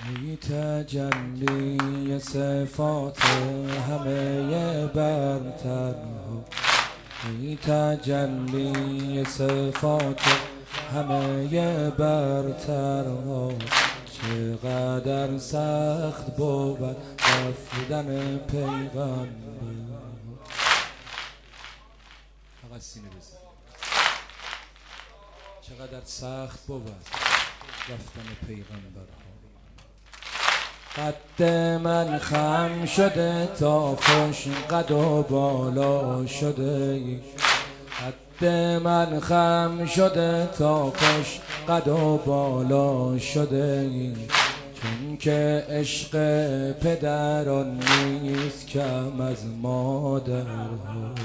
ای تجلی صفات همه برتر، ای تجلی صفات همه برتر، چقدر سخت بود رفتن پیغمبر. فقط سینه بزن. چقدر سخت بود رفتن پیغمبر. قد من خم شده تا خوش قد و بالا شده، قد من خم شده تا خوش قد و بالا شده، چون که عشق پدران نیست کم از مادرها.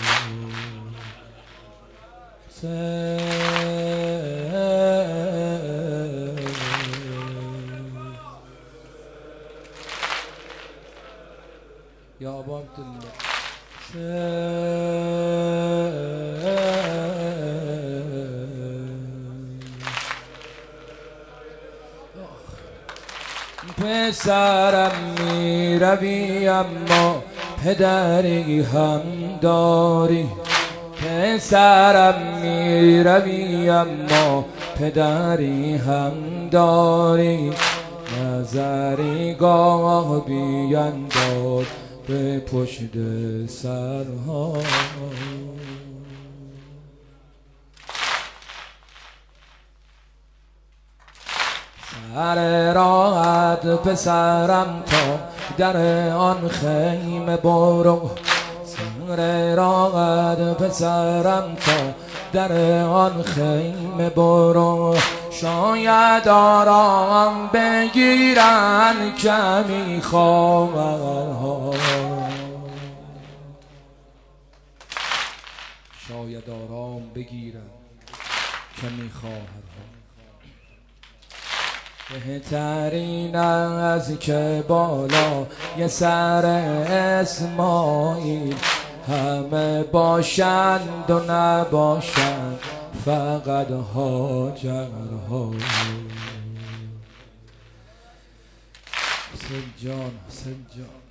یا ابا عبدالله پسرم می روی اما پدری هم داری، پسرم می روی اما پدری هم داری، نظری گاه بینداز به پشت سرها. سر راحت پسرم تا در آن خیمه برو، سر راحت پسرم تا در آن خیمه برو، شاید آرام بگیرن کمی خواهرها، شاید آرام بگیرن کمی خواهرها. بهترین از که بالا یه سر اسماعیل همه باشند و نباشند فقط هاجرها. حسین جان، حسین جان،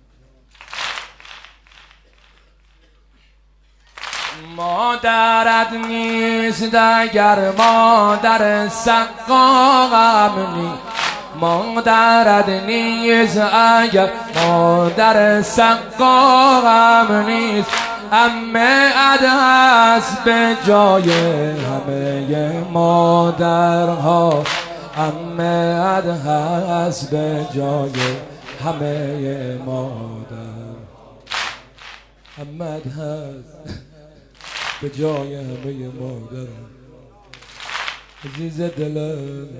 مادرت نیست اگر مادر سقاهم نیست، مادرت نیست اگر مادر سقاهم نیست، عمه اد هست به جای همه مادرها، عمه اد هست به جای همه مادر، عمه اد هست به جای همه مادر. عزیز دلم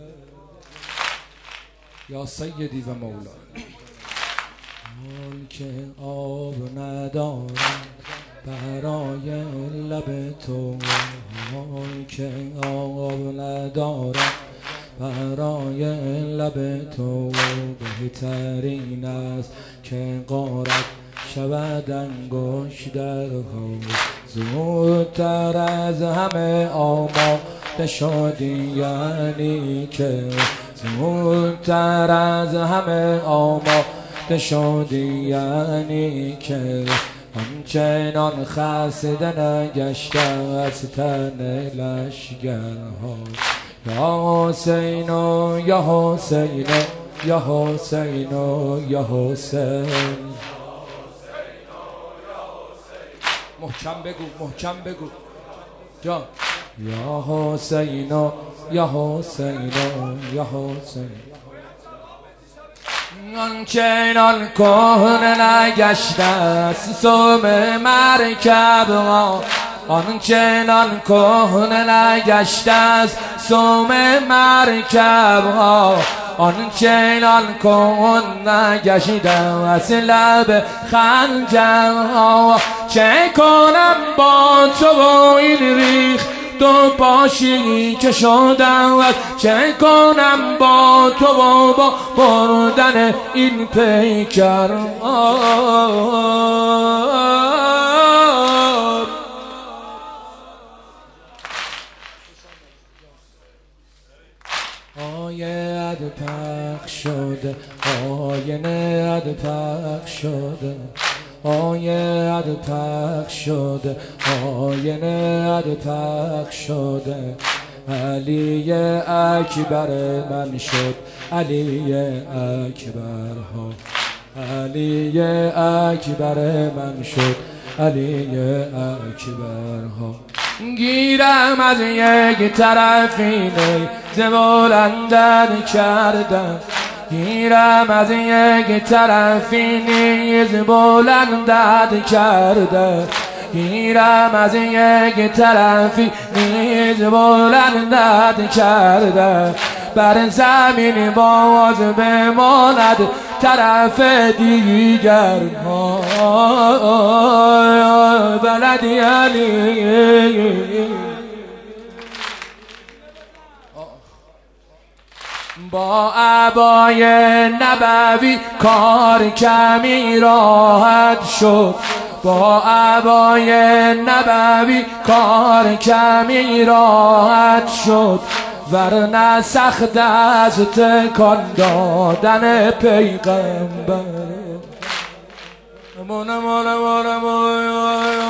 یا سیدی و مولا، حال که آب ندارم برای لب تو، حال که آب ندارم برای لب تو، بهترین است که غارت شود انگشترها، زودتر از همه آماده شدی یعنی که، زودتر از همه آماده شدی یعنی که، همچنان خسته نگشته از تن لشگرها. یا حسین و یا حسین یا حسین و یا حسین، محکم بگو، محکم بگو جان. یا حسین و یا حسین و یا حسین، آنچنان کهنه نگشته است سم مرکب ها، آنچنان کهنه نگشته است سم مرکب ها، آنچنان کهنه نگشته است لب خنجرها. چه کنم با تو و این ریخ تو پاشی که شدم، چه کنم با تو و با بردن این پیکر. آیه پخش شده آینه پخش شده آینه پخش شده آینه پخش شده علی اکبر من شد علی اکبر ها علی اکبر من شد علی اکبر ها گیرم از یک طرفی نیز بلندت کردم گیرم از یک طرفی نیز بلندت کرده گیرم از یک طرفی نیز بلندت کرده بر زمین باز بماند طرف دیگر بلدی علی با عبای نبوی کار کمی راحت شد با عبای نبوی کار کمی راحت شد ورنه سخت از تکان دادن پیغمبر